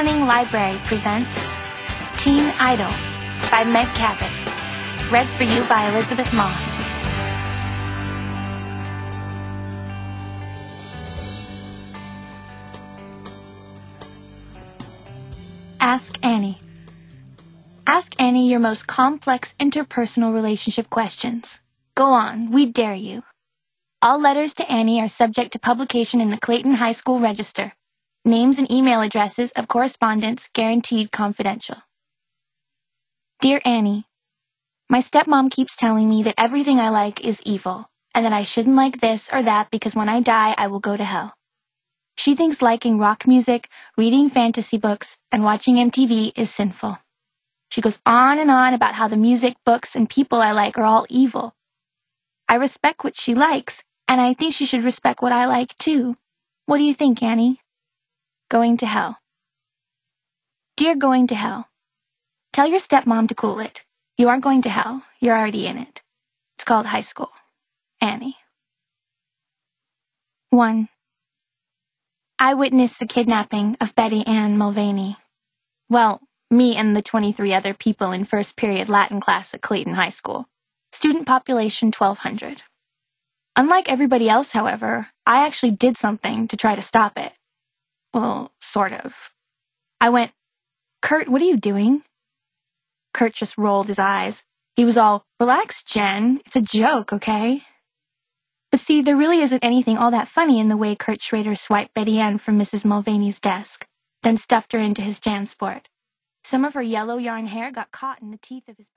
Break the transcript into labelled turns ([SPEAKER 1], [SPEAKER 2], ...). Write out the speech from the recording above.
[SPEAKER 1] Listening Library presents Teen Idol by Meg Cabot. Read for you by Elizabeth Moss. Ask Annie. Ask Annie your most complex interpersonal relationship questions. Go on, we dare you. All letters to Annie are subject to publication in the Clayton High School Register. Names and email addresses of correspondents guaranteed confidential. Dear Annie, my stepmom keeps telling me that everything I like is evil, and that I shouldn't like this or that because when I die, I will go to hell. She thinks liking rock music, reading fantasy books, and watching MTV is sinful. She goes on and on about how the music, books, and people I like are all evil. I respect what she likes, and I think she should respect what I like too. What do you think, Annie? Going to hell. Dear Going to Hell, tell your stepmom to cool it. You aren't going to hell. You're already in it. It's called high school. Annie. 1. I witnessed the kidnapping of Betty Ann Mulvaney. Well, me and the 23 other people in first period Latin class at Clayton High School. Student population 1,200. Unlike everybody else, however, I actually did something to try to stop it. Well, sort of. I went, "Kurt, what are you doing?" Kurt just rolled his eyes. He was all, "Relax, Jen. It's a joke, okay?" But see, there really isn't anything all that funny in the way Kurt Schrader swiped Betty Ann from Mrs. Mulvaney's desk, then stuffed her into his JanSport. Some of her yellow yarn hair got caught in the teeth of his